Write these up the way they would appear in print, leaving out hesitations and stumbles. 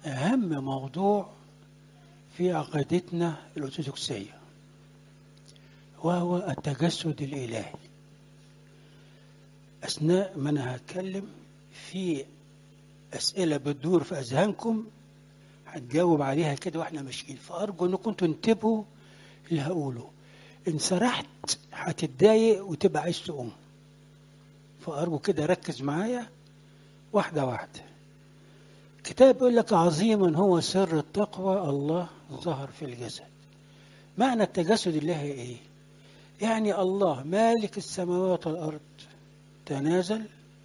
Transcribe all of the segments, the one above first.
أهم موضوع في عقيدتنا الأرثوذكسية، وهو التجسد الإلهي. أثناء ما أنا هتكلم في أسئلة بتدور في أذهانكم هتجاوب عليها كده وإحنا ماشيين، فأرجو إنكم تنتبهوا اللي هقوله. إن سرحت هتتضايق وتبقى عايز تقوم، فأرجو كده ركز معايا واحدة واحدة. كتاب يقول لك: عظيما هو سر التقوى، الله ظهر في الجسد. معنى التجسد الإلهي إيه؟ يعني الله مالك السماوات والأرض تنازل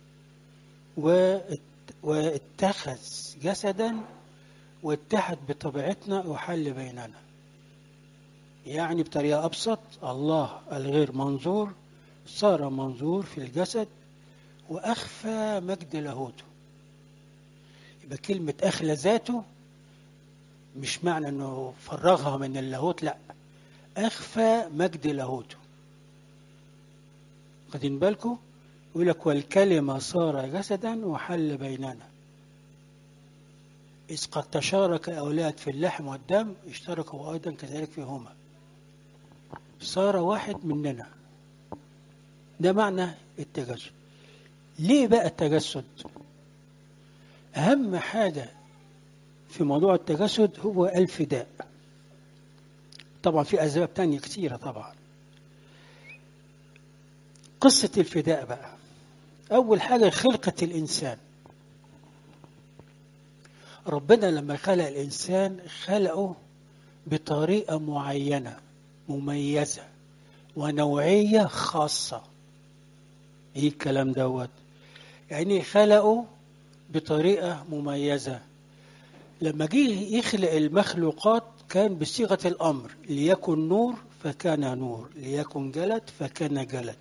واتخذ جسدا واتحد بطبيعتنا وحل بيننا. يعني بطريقة أبسط، الله الغير منظور صار منظور في الجسد وأخفى مجد لاهوته. يبقى كلمة أخلى ذاته مش معنى أنه فرغها من اللاهوت، لا، أخفى مجد لاهوته. خدين بالكم؟ يقول لك: والكلمة صار جسدا وحل بيننا، إذ قد تشارك أولاد في اللحم والدم اشتركوا أيضا كذلك فيهما، صار واحد مننا. ده معنى التجسد. ليه بقى التجسد؟ أهم حاجة في موضوع التجسد هو الفداء. طبعا في أسباب تانية كثيرة. طبعا قصة الفداء بقى، أول حاجة خلقة الإنسان. ربنا لما خلق الإنسان خلقه بطريقة معينة مميزة ونوعية خاصة. إيه الكلام دوت؟ يعني خلقه بطريقة مميزة. لما جه يخلق المخلوقات كان بصيغة الأمر: ليكن نور فكان نور، ليكن جلد فكان جلد،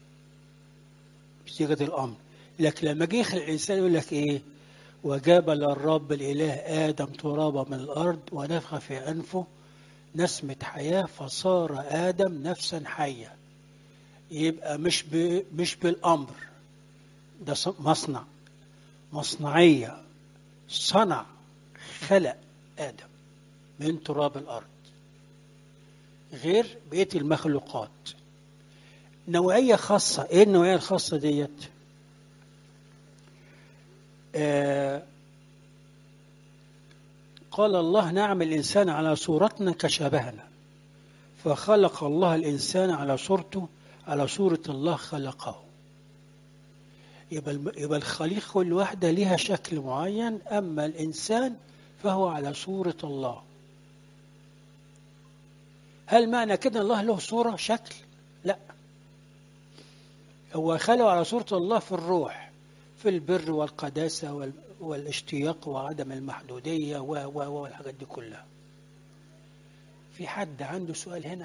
بصيغة الأمر. لكن لما جه يخلق الإنسان يقول لك إيه؟ وجبل الرب الإله آدم ترابا من الأرض ونفخ في أنفه نسمة حياة فصار آدم نفسا حية. يبقى مش بالأمر، ده مصنعية، صنع، خلق آدم من تراب الأرض غير بقية المخلوقات. نوعية خاصة. إيه النوعية الخاصة ديت؟ قال الله: نعمل الإنسان على صورتنا كشبهنا. فخلق الله الإنسان على صورته، على صورة الله خلقه. يبقى الخليقة كل واحدة لها شكل معين، أما الإنسان فهو على صورة الله. هل معنى كده الله له صورة شكل؟ لا، هو خلقه على صورة الله في الروح، في البر والقداسة والاشتياق وعدم المحدودية والحاجات دي كلها. في حد عنده سؤال هنا؟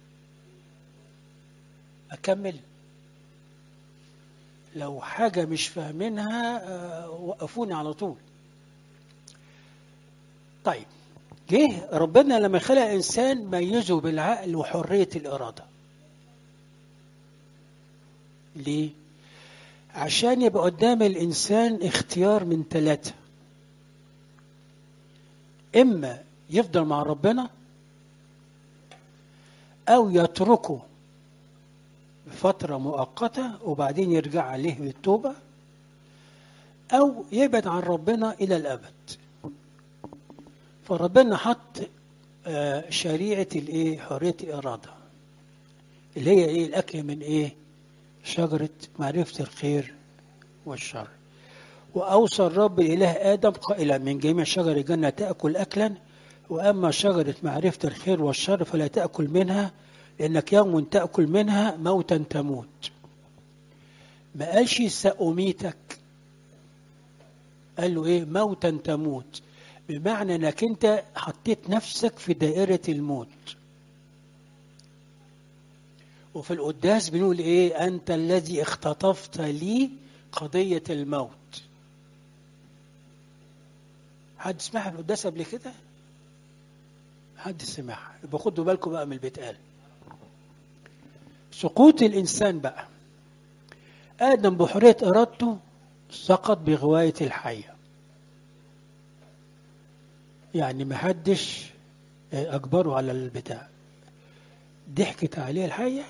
أكمل؟ لو حاجة مش فاهمينها وقفوني على طول. طيب، جه ربنا لما خلق الإنسان ميزه بالعقل وحرية الإرادة. ليه؟ عشان يبقى قدام الإنسان اختيار من 3: إما يفضل مع ربنا، أو يتركه فترة مؤقتة وبعدين يرجع عليه بالتوبة، أو يبعد عن ربنا إلى الأبد. فربنا حط شريعة حرية الإرادة، اللي هي الأكل من شجرة معرفة الخير والشر. وأوصى الرب الإله آدم قائلا: من جميع شجر الجنة تأكل أكلا، وأما شجرة معرفة الخير والشر فلا تأكل منها، لأنك يوم تأكل منها موتا تموت. ما قالش سأميتك، قال له موتا تموت، بمعنى أنك أنت حطيت نفسك في دائرة الموت. وفي القداس بنقول أنت الذي اختطفت لي قضية الموت. حد سمعها في القداس قبل كده؟ حد سمعها؟ يبقى خدوا بالكم بقى من البيتقال. سقوط الإنسان بقى، آدم بحرية إرادته سقط بغواية الحية. يعني ما حدش أجبره على البتاع، ضحكت عليه الحية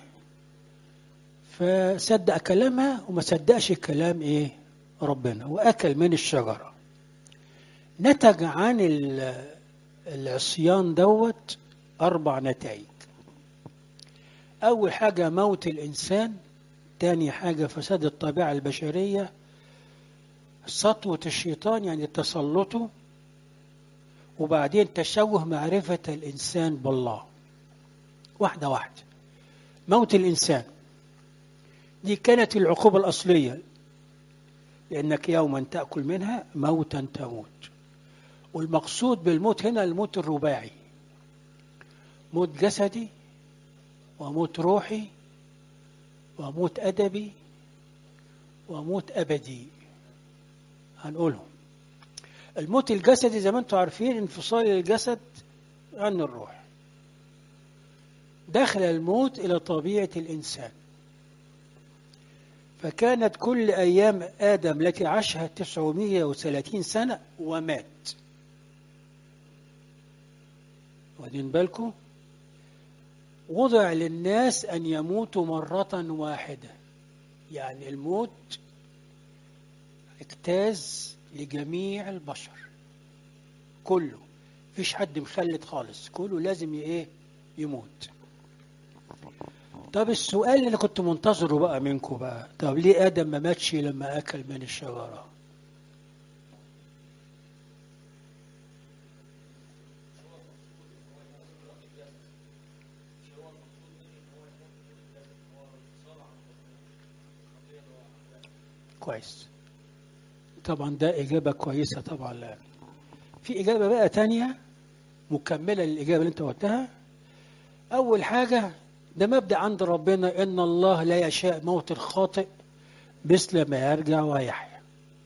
فصدق كلامها وما صدقش الكلام إيه ربنا، وأكل من الشجرة. نتج عن العصيان دوت 4 نتائج. أول حاجة موت الإنسان، تاني حاجة فساد الطبيعة البشرية، سطوة الشيطان يعني تسلطه، وبعدين تشوه معرفة الإنسان بالله. واحدة واحدة. موت الإنسان دي كانت العقوبة الأصلية، لأنك يوما تأكل منها موتا تموت. والمقصود بالموت هنا الموت الرباعي، موت جسدي وموت روحي وموت أدبي وموت أبدي. هنقولهم. الموت الجسدي زي ما انتم عارفين انفصال الجسد عن الروح، دخل الموت إلى طبيعة الإنسان، فكانت كل أيام آدم التي عاشها 930 سنة ومات. واخدين بالكم؟ وضع للناس أن يموتوا مرة واحدة، يعني الموت اجتاز لجميع البشر كله، مفيش حد مخلد خالص، كله لازم يموت. طب السؤال اللي كنت منتظره بقى منكم بقى، طب ليه آدم ما ماتش لما أكل من الشجرة؟ كويس. طبعا ده إجابة كويسة طبعا. لا، في إجابة بقى تانية مكملة للإجابة اللي أنت قلتها. أول حاجة، ده مبدأ عند ربنا إن الله لا يشاء موت الخاطئ مثل ما يرجع ويحيا.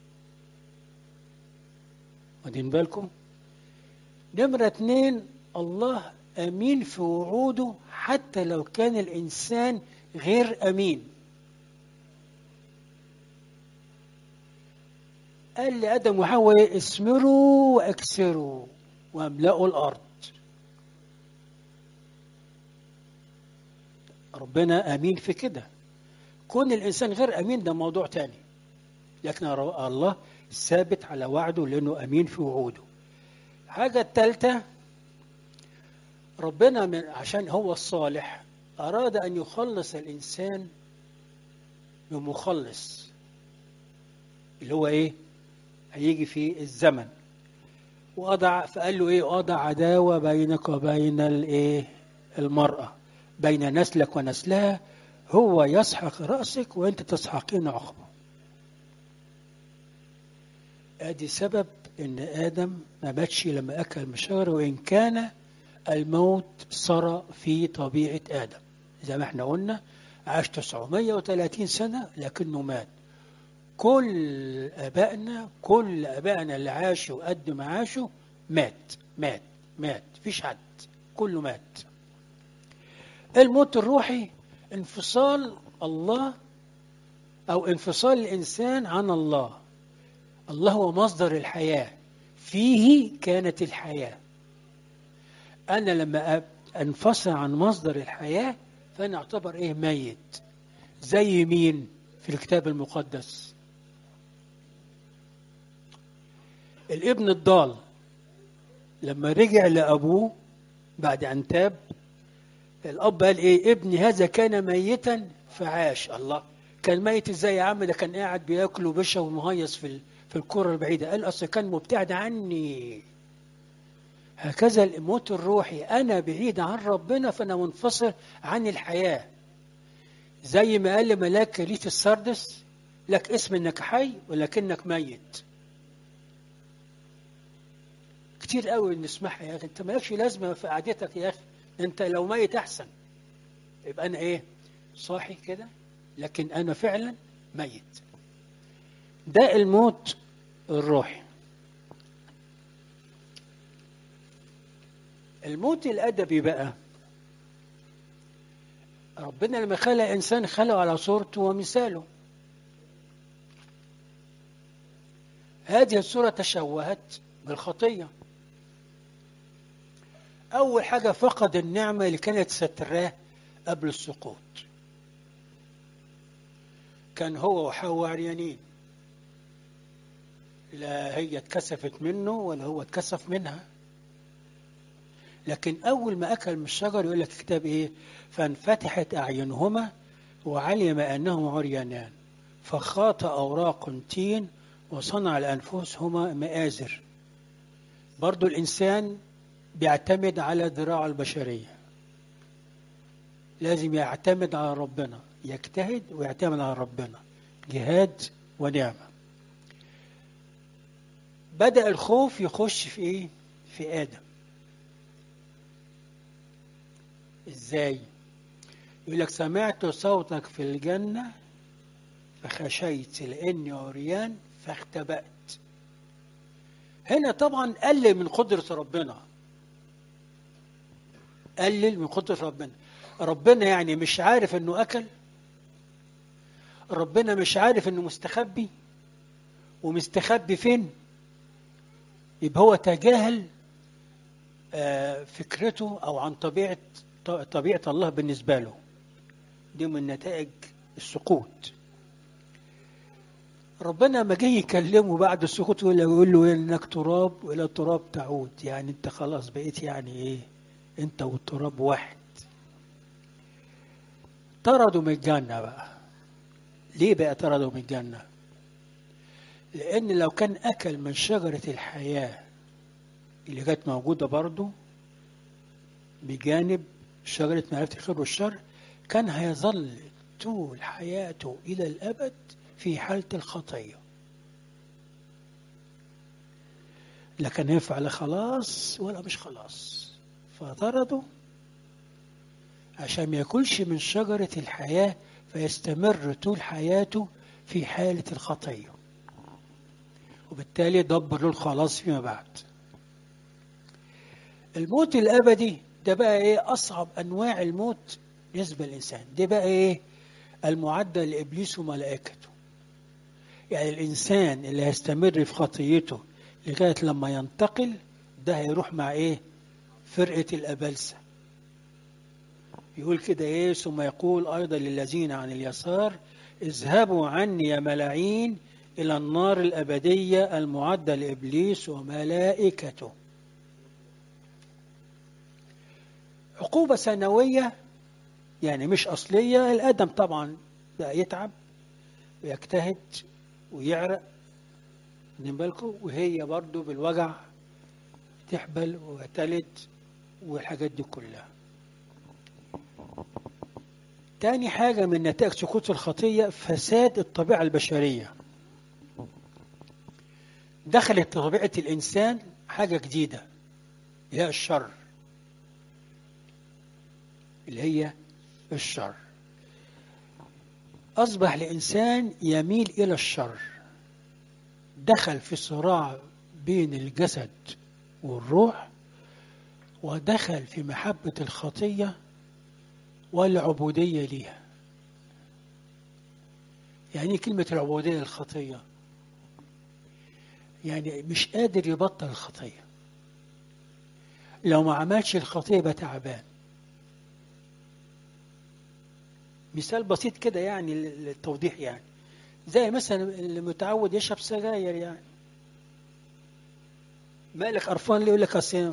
واخدين بالكم؟ نمرة 2، الله أمين في وعوده حتى لو كان الإنسان غير أمين. قال لآدم وحواء اثمروا واكسروا واملأوا الأرض. ربنا أمين في كده. كون الإنسان غير أمين ده موضوع تاني، لكن الله ثابت على وعده لأنه أمين في وعوده. حاجة الثالثة، ربنا عشان هو الصالح أراد أن يخلص الإنسان بمخلص اللي هو هيجي في الزمن. فقال له أضع عداوة بينك وبين المرأة، بين نسلك ونسلها، هو يسحق رأسك وأنت تسحقين عقبه. ادي سبب ان آدم ما ماتش لما أكل من الشجرة، وإن كان الموت سرى في طبيعة آدم. زي ما احنا قلنا عاش 930 سنة لكنه مات. كل أبائنا اللي عاشوا قد ما عاشوا مات مات مات، فيش حد، كله مات. الموت الروحي انفصال الله أو انفصال الإنسان عن الله. الله هو مصدر الحياة، فيه كانت الحياة. أنا لما أنفصل عن مصدر الحياة فأنا أعتبر ميت. زي مين في الكتاب المقدس؟ الابن الضال لما رجع لأبوه بعد أن تاب، الأب قال ابني هذا كان ميتا فعاش. الله، كان ميت ازاي يا عم؟ ده كان قاعد بياكل وبيشرب ومهيص في الكرة البعيدة. قال أصل كان مبتعد عني. هكذا الموت الروحي، أنا بعيد عن ربنا فأنا منفصل عن الحياة. زي ما قال ملاك كنيسة السردس، لك اسم انك حي ولكنك ميت. كتير قوي نسمعها يا اخي، انت مالكش لازمه في قعدتك يا اخي، انت لو ميت احسن. يبقى انا صاحي كده لكن انا فعلا ميت. ده الموت الروحي. الموت الادبي بقى، ربنا لما خلق انسان خلقه على صورته ومثاله. هذه الصورة تشوهت بالخطية، أول حاجة فقد النعمة اللي كانت ستراه قبل السقوط. كان هو وحواء عريانين، لا هي اتكسفت منه ولا هو اتكسف منها. لكن أول ما أكل من الشجر يقول لك الكتاب إيه؟ فانفتحت أعينهما وعلم أنهما عريانان فخاط أوراق تين وصنع لأنفسهما مآزر. برضو الإنسان بيعتمد على ذراع البشرية، لازم يعتمد على ربنا، يجتهد ويعتمد على ربنا، جهاد ونعمة. بدأ الخوف يخش في إيه؟ في آدم. إزاي؟ يقول لك سمعت صوتك في الجنة فخشيت لأني عريان فاختبأت. هنا طبعا قلل من قدرة ربنا، قلل من قدرة ربنا. ربنا يعني مش عارف انه اكل، ربنا مش عارف انه مستخبي، ومستخبي فين. يبقى هو تجاهل فكرته او عن طبيعة الله بالنسبة له. دي من نتائج السقوط. ربنا ما جه يكلمه بعد السقوط يقول له انك تراب والى التراب تعود، يعني انت خلاص بقيت يعني ايه، انت والتراب واحد. طردوا من الجنة بقى. ليه بقى طردوا من الجنة؟ لأن لو كان أكل من شجرة الحياة اللي كانت موجودة برضو بجانب شجرة معرفة الخير والشر، كان هيظل طول حياته إلى الأبد في حالة الخطية. لا كان ينفع لا خلاص ولا مش خلاص، فطردوا عشان ما ياكلش من شجرة الحياة فيستمر طول حياته في حالة الخطية، وبالتالي دبر له الخلاص فيما بعد. الموت الأبدي ده بقى إيه؟ أصعب أنواع الموت بالنسبة للإنسان. ده بقى إيه؟ المعدة لإبليس وملائكته. يعني الإنسان اللي هيستمر في خطيته لغاية لما ينتقل، ده هيروح مع إيه؟ فرقة الأبلسة. يقول كده إيه؟ ثم يقول أيضا للذين عن اليسار اذهبوا عني يا ملاعين إلى النار الأبدية المعدة لإبليس وملائكته. عقوبة سنوية يعني مش أصلية. الآدم طبعا بقى يتعب ويجتهد ويعرق، خدين بالكم، وهي برضو بالوجع تحبل وتلد والحاجات دي كلها. تاني حاجة من نتائج سقوط الخطية فساد الطبيعة البشرية. دخلت طبيعة الإنسان حاجة جديدة اللي هي الشر، اللي هي الشر. أصبح الإنسان يميل إلى الشر، دخل في صراع بين الجسد والروح، ودخل في محبة الخطية والعبودية ليها. يعني كلمة العبودية للخطية يعني مش قادر يبطل الخطية. لو ما عملش الخطية يبقى تعبان. مثال بسيط كده يعني للتوضيح، يعني زي مثلا اللي متعود يشرب سجاير، يعني مالك قرفان ليه؟ يقول لك اصل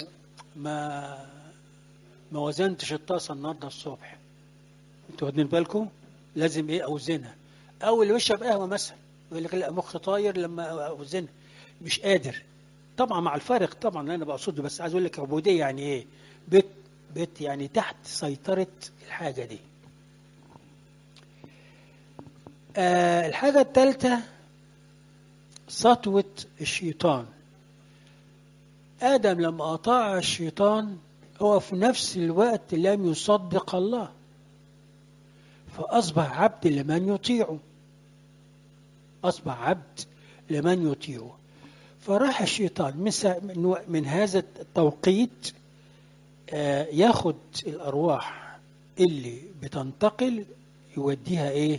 ما وزنتش الطاسه النهارده الصبح. انتوا واخدين بالكم؟ لازم ايه؟ اوزنها. او اللي يشرب قهوه مثلا يقول لك لا مخ طاير لما اوزنها، مش قادر. طبعا مع الفارق طبعا اللي انا بقصده، بس عايز اقول لك عبوديه يعني ايه؟ بيت يعني تحت سيطره الحاجه دي. الحاجه الثالثه سطوه الشيطان. آدم لما أطاع الشيطان هو في نفس الوقت لم يصدق الله، فأصبح عبد لمن يطيعه. أصبح عبد لمن يطيعه. فراح الشيطان من هذا التوقيت ياخد الأرواح اللي بتنتقل يوديها إيه؟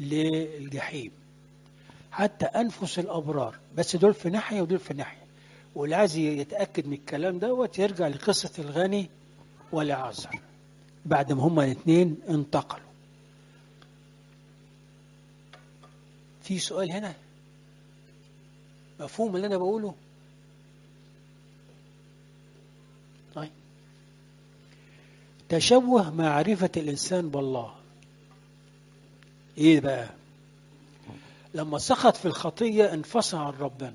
للجحيم. حتى أنفس الأبرار، بس دول في ناحية ودول في ناحية، واللي عايز يتأكد من الكلام دوت يرجع لقصة الغني والعازر بعد ما هما الاثنين انتقلوا. في سؤال هنا مفهوم اللي أنا بقوله؟ طيب، تشوه معرفة الإنسان بالله. إيه بقى؟ لما سقط في الخطية انفصل عن ربنا.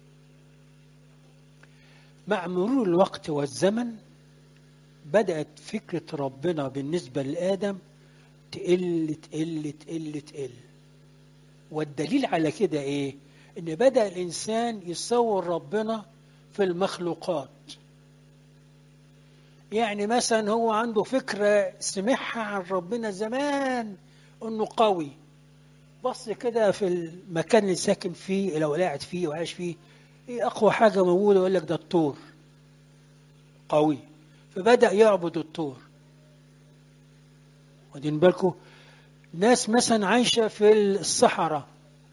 مع مرور الوقت والزمن بدأت فكرة ربنا بالنسبة لآدم تقل تقل تقل تقل. والدليل على كده إيه؟ إن بدأ الإنسان يصور ربنا في المخلوقات. يعني مثلا هو عنده فكرة سمعها عن ربنا زمان إنه قوي، بص كده في المكان اللي ساكن فيه لو قاعد فيه وعايش فيه، ايه اقوى حاجه موجوده؟ يقول لك ده الطور قوي، فبدا يعبد الطور. واخدين بالكم؟ ناس مثلا عايشه في الصحراء،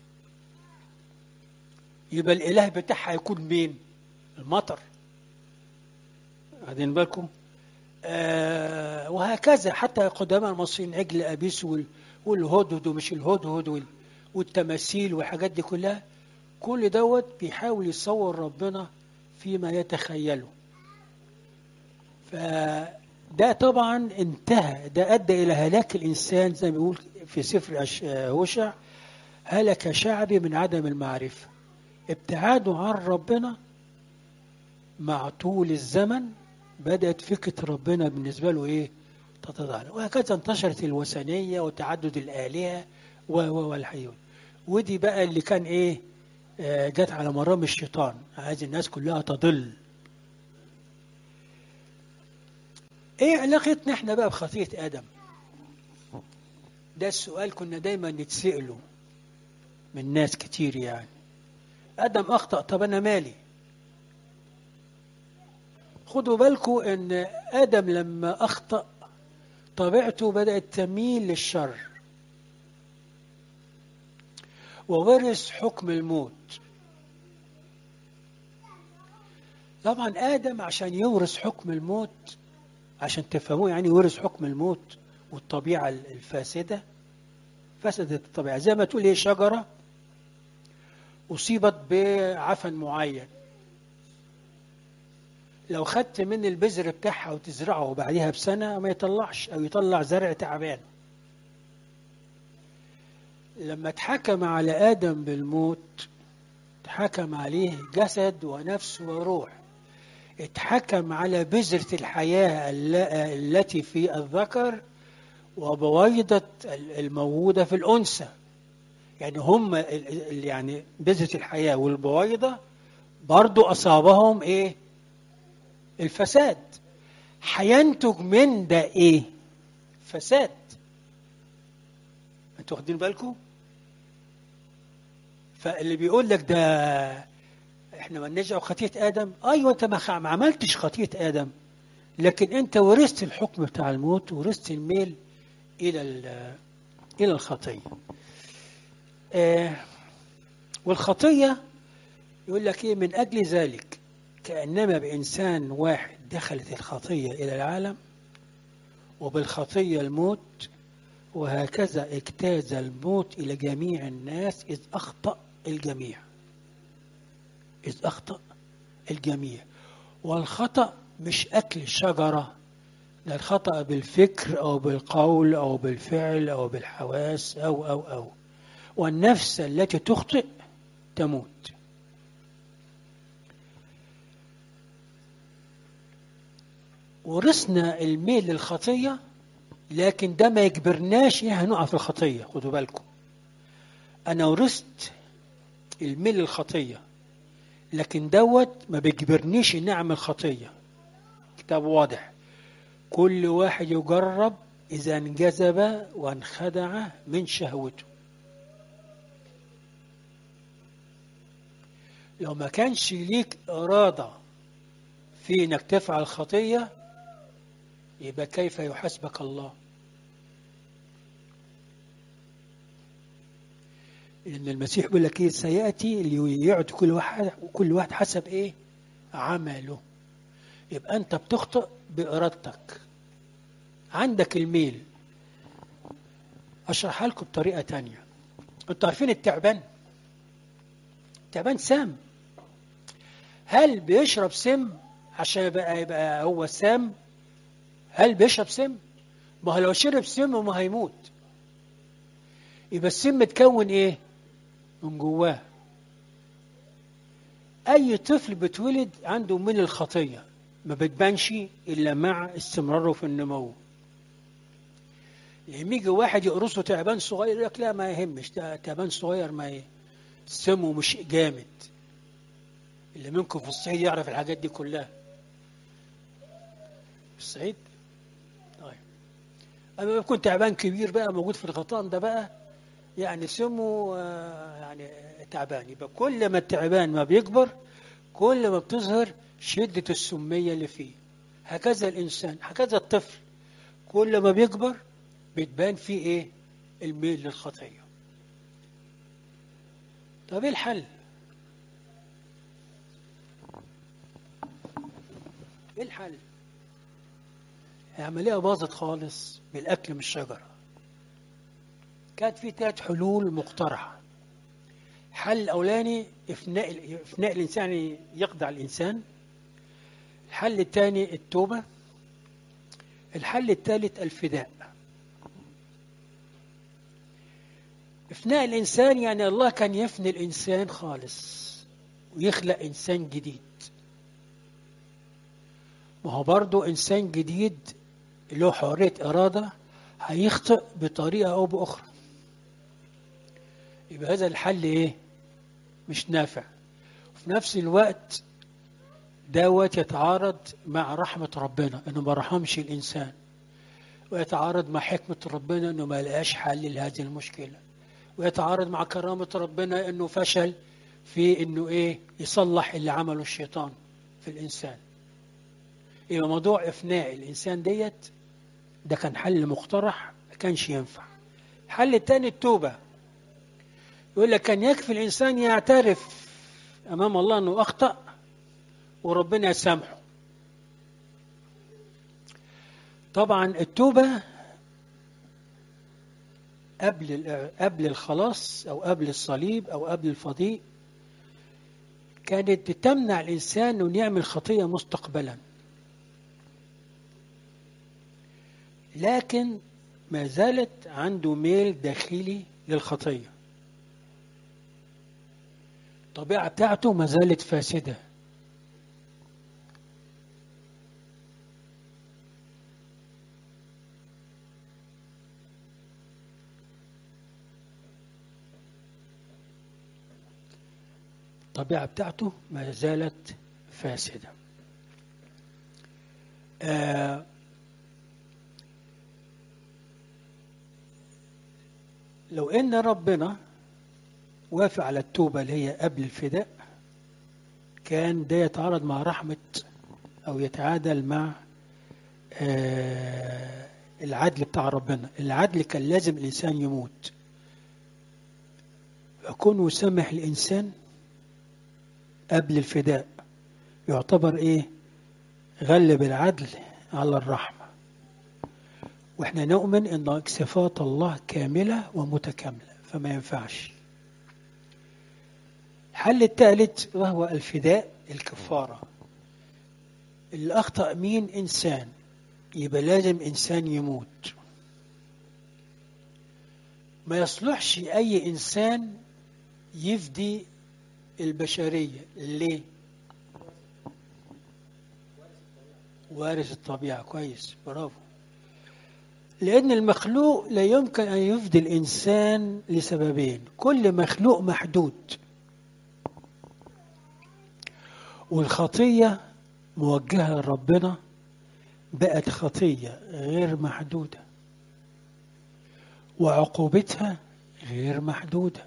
يبقى الاله بتاعها يكون مين؟ المطر. واخدين بالكم؟ وهكذا حتى قدماء المصريين عجل ابيس والهدهد ومش الهدهد والتماثيل والحاجات دي كلها، كل دوت بيحاول يصور ربنا فيما يتخيله. فده طبعا انتهى، ده أدى إلى هلاك الإنسان زي ما بيقول في سفر هوشع: هلك شعبي من عدم المعرفة. ابتعاده عن ربنا مع طول الزمن بدأت فكرة ربنا بالنسبة له إيه؟ تتضاءل. وهكذا انتشرت الوثنية وتعدد الآلهة والحيوان. ودي بقى اللي كان إيه؟ جت على مرام الشيطان، عايز الناس كلها تضل. ايه علاقتنا احنا بقى بخطية آدم؟ ده السؤال كنا دايما نتسأله من ناس كتير. يعني آدم أخطأ، طب أنا مالي؟ خدوا بالكم إن آدم لما أخطأ طبيعته بدأت تميل للشر وورث حكم الموت. طبعا آدم عشان يورث حكم الموت، عشان تفهموه يعني ورث حكم الموت والطبيعة الفاسدة، فسدت الطبيعة. زي ما تقول هي شجرة أصيبت بعفن معين، لو خدت من البذر بتاعها وتزرعه وبعدها بسنة ما يطلعش، أو يطلع زرع تعبان. لما اتحكم على آدم بالموت اتحكم عليه جسد ونفس وروح، اتحكم على بذرة الحياة التي في الذكر وبويضة الموجودة في الأنثى. يعني هم يعني بذرة الحياة والبويضة برضو أصابهم إيه؟ الفساد. هينتج من ده إيه؟ فساد. انتوا واخدين بالكم؟ فاللي بيقول لك ده احنا ما نرجع خطية آدم، ايوه انت ما عملتش خطية آدم، لكن انت ورثت الحكم بتاع الموت، ورثت الميل الى الى الخطية. والخطية يقول لك ايه؟ من اجل ذلك كأنما بإنسان واحد دخلت الخطية الى العالم وبالخطية الموت، وهكذا اجتاز الموت إلى جميع الناس إذ أخطأ الجميع. إذ أخطأ الجميع. والخطأ مش أكل شجرة، ده الخطأ بالفكر أو بالقول أو بالفعل أو بالحواس أو والنفس التي تخطئ تموت. ورثنا الميل للخطية، لكن ده ما يجبرناش إيه هنقع في الخطية. خدوا بالكم، أنا ورثت الميل للخطية، لكن دوت ما بيجبرنيش إن أعمل خطية. كتاب واضح: كل واحد يجرب إذا انجذب وانخدع من شهوته. لو ما كانش ليك إرادة في إنك تفعل خطية، يبقى كيف يحاسبك الله؟ لأن المسيح بيقول لك إيه؟ سيأتي ليعطي كل واحد حسب إيه؟ عمله. يبقى أنت بتخطئ بإرادتك، عندك الميل. أشرحها لكم بطريقة تانية. أنتوا عارفين التعبان؟ التعبان سام. هل بيشرب سم عشان يبقى هو سام؟ هل بيشرب سم؟ ما هو لو شرب سم ما هيموت. يبقى السم متكون ايه؟ من جواه. اي طفل بيتولد عنده من الخطية ما بتبانش الا مع استمراره في النمو. لما يجي واحد يقرصه تعبان صغير يقول لك لا ما يهمش، ده تعبان صغير، ما سمه مش جامد. اللي منكم في الصعيد يعرف الحاجات دي كلها. في الصعيد طيب. اما يكون تعبان كبير بقى موجود في الغطان ده بقى يعني سمه يعني تعبان. يبقى كل ما التعبان ما بيكبر كل ما بتظهر شدة السمية اللي فيه. هكذا الإنسان، هكذا الطفل كل ما بيكبر بتبان فيه إيه؟ الميل للخطية. طب إيه الحل؟ إيه الحل؟ العملية باظت خالص بالأكل من الشجرة. كانت في 3 حلول مقترحة. الحل الأولاني إفناء الإنسان، يخضع الإنسان. الحل الثاني التوبة. الحل الثالث الفداء. إفناء الإنسان يعني الله كان يفني الإنسان خالص ويخلق إنسان جديد. ما هو برضه إنسان جديد له حرية إرادة، هيخطئ بطريقة أو بأخرى. يبقى هذا الحل إيه؟ مش نافع. وفي نفس الوقت دوت يتعارض مع رحمة ربنا إنه ما رحمش الإنسان، ويتعارض مع حكمة ربنا إنه ما لقاش حل لهذه المشكلة، ويتعارض مع كرامة ربنا إنه فشل في إنه إيه؟ يصلح اللي عمله الشيطان في الإنسان. يبقى موضوع إفناء الإنسان ديت ده كان حل مقترح ما كانش ينفع. الحل الثاني التوبة. يقول لك كان يكفي الإنسان يعترف أمام الله أنه أخطأ وربنا يسامحه. طبعا التوبة قبل الخلاص أو قبل الصليب أو قبل الفضيء كانت تمنع الإنسان أن يعمل خطية مستقبلا، لكن ما زالت عنده ميل داخلي للخطية. الطبيعة بتاعته ما زالت فاسدة. الطبيعة بتاعته ما زالت فاسدة. لو إن ربنا وافق على التوبة اللي هي قبل الفداء كان ده يتعارض مع رحمة أو يتعادل مع العدل بتاع ربنا. العدل كان لازم الإنسان يموت، فكونه يسامح الإنسان قبل الفداء يعتبر إيه؟ غلب العدل على الرحمة. وإحنا نؤمن أن صفات الله كاملة ومتكاملة فما ينفعش. الحل الثالث وهو الفداء، الكفارة. اللي أخطأ مين؟ إنسان، يبقى لازم إنسان يموت. ما يصلحش أي إنسان يفدي البشرية. ليه؟ وارث الطبيعة. كويس، برافو. لأن المخلوق لا يمكن أن يفدي الإنسان لسببين. كل مخلوق محدود، والخطية موجهة لربنا بقت خطية غير محدودة، وعقوبتها غير محدودة.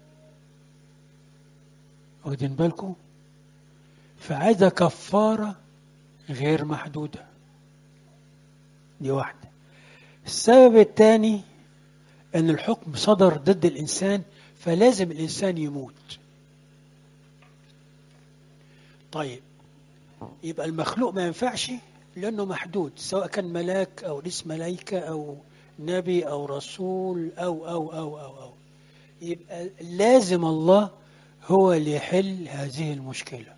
واخدين بالكم؟ فعايزة كفارة غير محدودة. دي واحدة. السبب الثاني أن الحكم صدر ضد الإنسان فلازم الإنسان يموت. طيب يبقى المخلوق ما ينفعش لأنه محدود، سواء كان ملاك أو رئيس ملايكة أو نبي أو رسول أو يبقى لازم الله هو اللي يحل هذه المشكلة.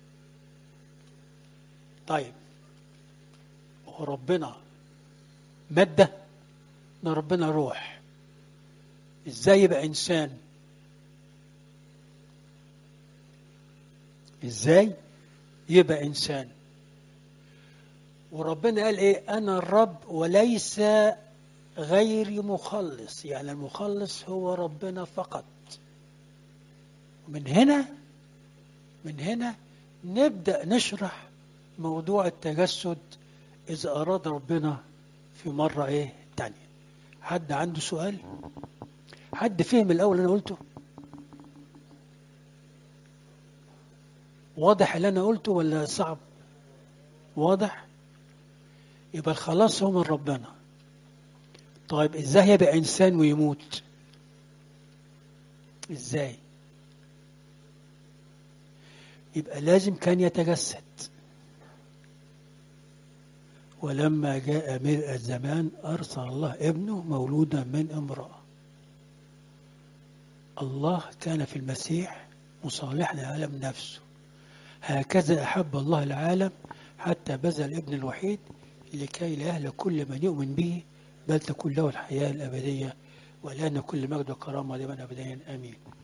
طيب هو ربنا مادة؟ ده ربنا روح، ازاي يبقى إنسان؟ ازاي يبقى إنسان؟ وربنا قال ايه؟ أنا الرب وليس غيري مخلص، يعني المخلص هو ربنا فقط. من هنا نبدأ نشرح موضوع التجسد إذا أراد ربنا في مرة إيه تانية. حد عنده سؤال؟ حد فهم الأول أنا قلته؟ واضح اللي أنا قلته ولا صعب؟ واضح؟ يبقى الخلاص هو من ربنا. طيب إزاي يبقى إنسان ويموت؟ إزاي؟ يبقى لازم كان يتجسد. ولما جاء ملء الزمان أرسل الله ابنه مولودا من امرأة. الله كان في المسيح مصالحا للعالم نفسه. هكذا أحب الله العالم حتى بذل الابن الوحيد لكي لا يهلك كل من يؤمن به بل تكون له الحياة الأبدية. والآن كل مجد وكرامة لمن أبدين آمين.